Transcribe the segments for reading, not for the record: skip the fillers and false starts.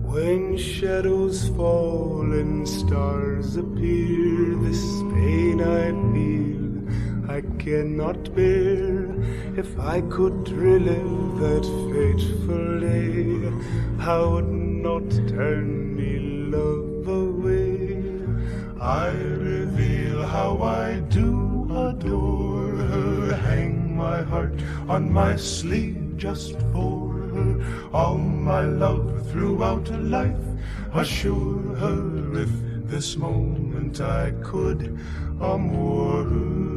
When shadows fall and stars appear, this pain I feel I cannot bear. If I could relive that fateful day, I would not turn me love away. I reveal how I do adore her, hang my heart on my sleeve just for her. All my love throughout her life, assure her if this moment I could amour her.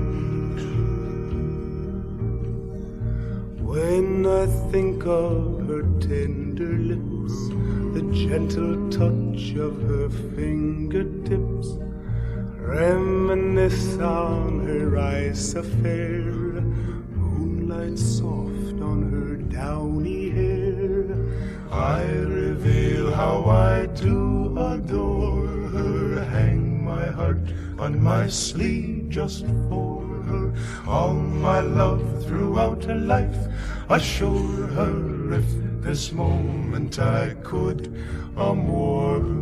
When I think of her tender lips, the gentle touch of her fingertips, reminisce on her eyes so fair, moonlight soft on her downy hair. I reveal how I do adore her, hang my heart on my sleeve just for her. All my love throughout her life, assure her if this moment I could amour her.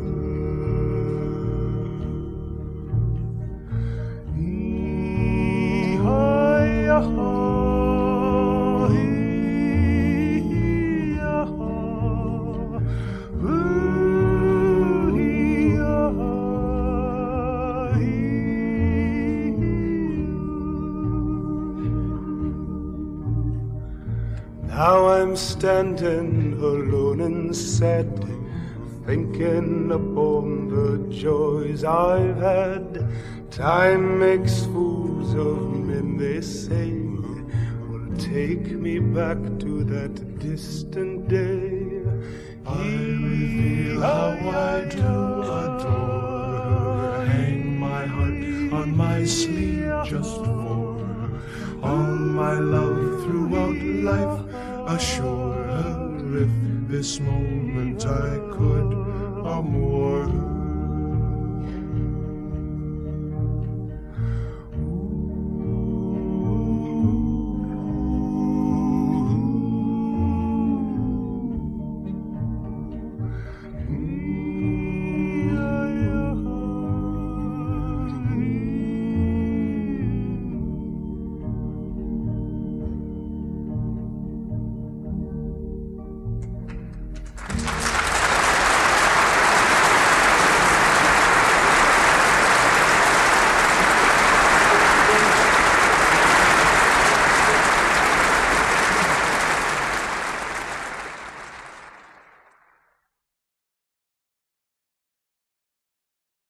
Now I'm standing alone and sad, thinking upon the joys I've had. Time makes fools of men, they say, will take me back to that distant day. I reveal how I do adore her, hang my heart on my sleeve just for her. All my love throughout life, assure her if this moment I could amour her.